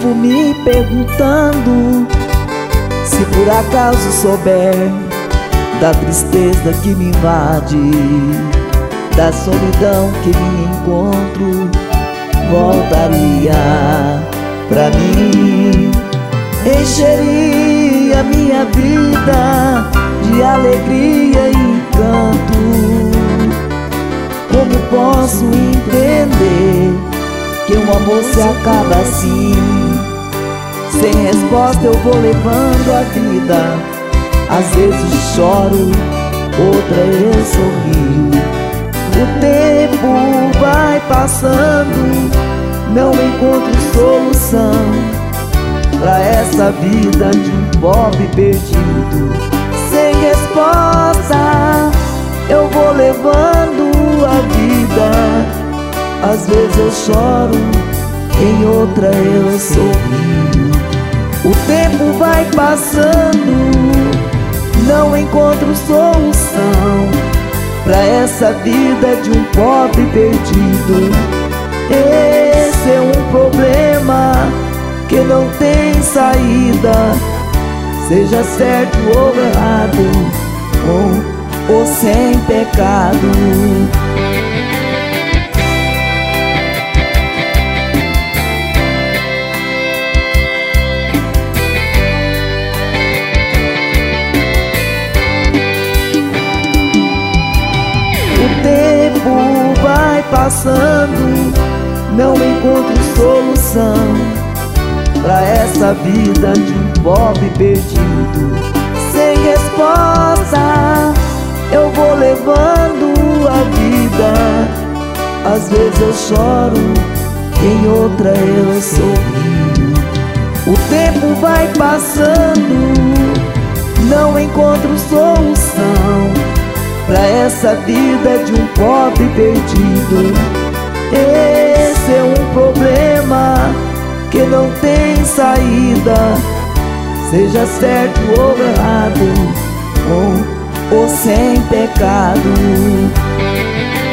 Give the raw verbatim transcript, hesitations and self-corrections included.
vivo me perguntando, se por acaso souber da tristeza que me invade, da solidão que me encontro, voltaria pra mim. Encheria minha vida de alegria e encanto. Como posso entender que um amor se acaba assim? Sem resposta eu vou levando a vida. Às vezes choro, outra eu sorrio. O tempo vai passando, não encontro solução pra essa vida de um pobre perdido. Sem resposta eu vou levando a vida. Às vezes eu choro, em outra eu sorrio. O tempo vai passando, não encontro solução pra essa vida de um pobre perdido. Esse é um problema que não tem saída, seja certo ou errado, com ou sem pecado. O tempo vai passando, não encontro solução pra essa vida de um pobre perdido. Sem resposta eu vou levando a vida. Às vezes eu choro, em outra eu sorrio. O tempo vai passando, não encontro solução pra essa vida de um pobre perdido. Esse é um problema que não tem saída, seja certo ou errado, com ou sem pecado.